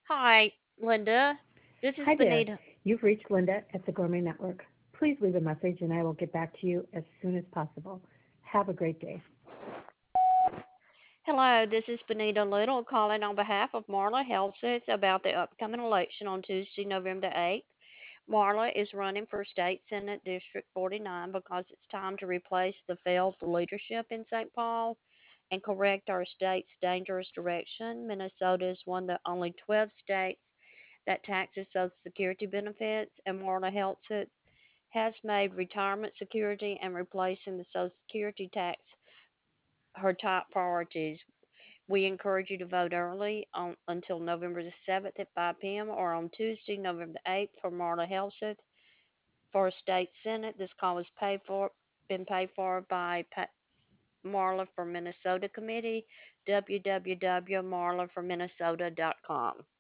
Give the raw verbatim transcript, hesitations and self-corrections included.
Hi, Linda. This is Hi there. Benita. You've reached Linda at the Gourmet Network. Please leave a message and I will get back to you as soon as possible. Have a great day. Hello, this is Benita Little calling on behalf of Marla Helseth about the upcoming election on Tuesday, November eighth. Marla is running for State Senate District forty-nine because it's time to replace the failed leadership in Saint Paul and correct our state's dangerous direction. Minnesota is one of the only twelve states that taxes Social Security benefits, and Marla Helseth has made retirement security and replacing the Social Security tax her top priorities. We encourage you to vote early on until November the seventh at five p m or on Tuesday, November the eighth for Marla Helseth for State Senate. This call was paid for, been paid for by pa- Marla for Minnesota Committee, w w w dot marla for minnesota dot com.